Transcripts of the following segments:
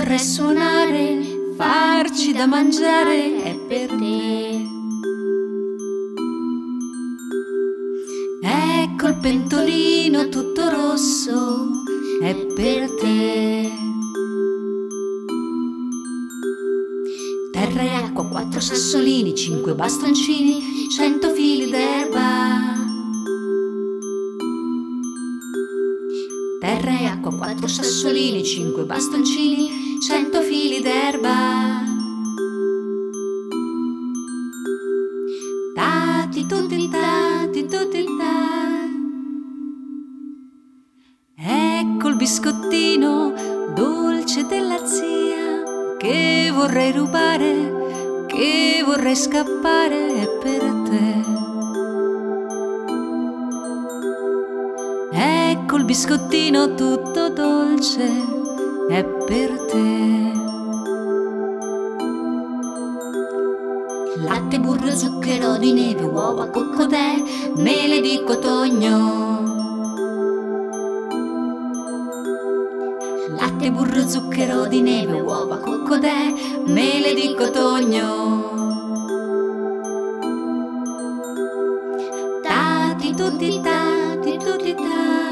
vorrei suonare, farci da mangiare, è per te. Ecco il pentolino tutto rosso, è per te. Terra e acqua, 4 sassolini, 5 bastoncini, 100 fili d'erba. Terra e acqua, 4 sassolini, 5 bastoncini, 100 fili d'erba. Tati tutti tati tutti ta. Ecco il biscottino dolce della zia, che vorrei rubare, che vorrei scappare, è per te. Ecco il biscottino tutto dolce, è per te. Latte, burro, zucchero di neve, uova, coccodè, mele di cotogno. Latte, burro, zucchero di neve, uova, coccodè, mele di cotogno. Tati tutti tati tutti ta.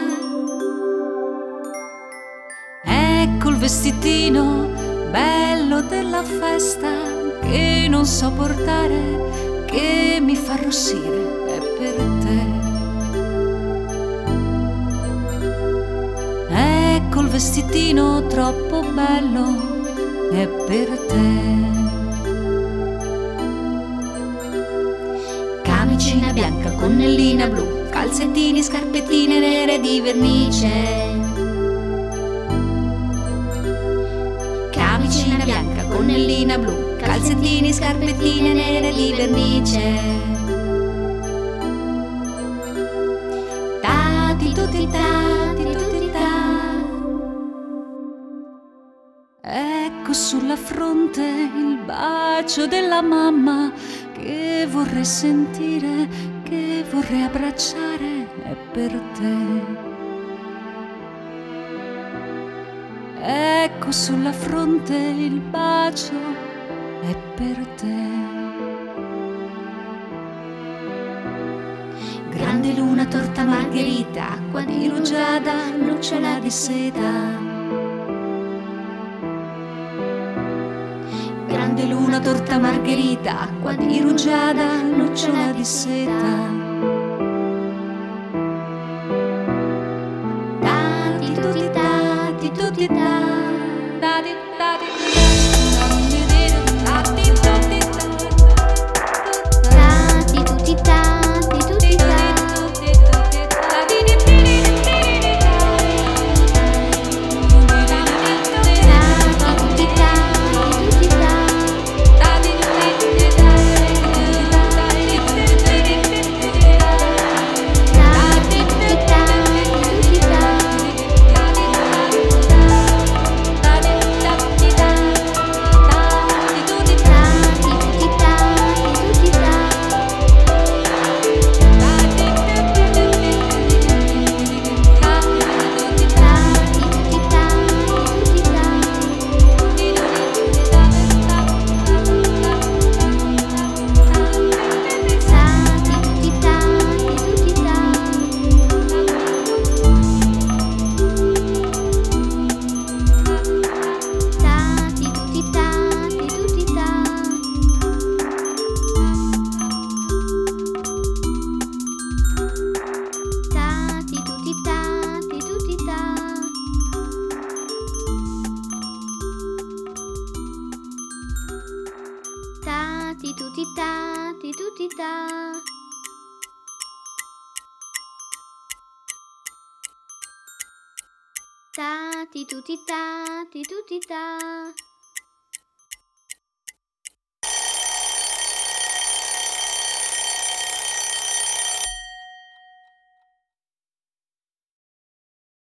Ecco il vestitino bello della festa, che non so portare, che mi fa arrossire, è per te. Ecco il vestitino troppo bello, è per te. Camicina bianca, gonnellina blu, calzettini, scarpettine nere di vernice. Camicina bianca, gonnellina blu, calzettini, scarpettine nere di vernice. Tati tutti tati tutti ta. Ecco sulla fronte il bacio della mamma, che vorrei sentire, che vorrei abbracciare, è per te. Ecco sulla fronte il bacio, è per te. Grande luna, torta margherita, acqua di rugiada, lucciola di seta. Grande luna, torta margherita, acqua di rugiada, lucciola di seta. Tati tutti tati tutti ta. Tati tati tati tutti ta. Tati tutti tati tutti ta. Tati tutti tati tutti ta. Tati tutti tati tutti ta.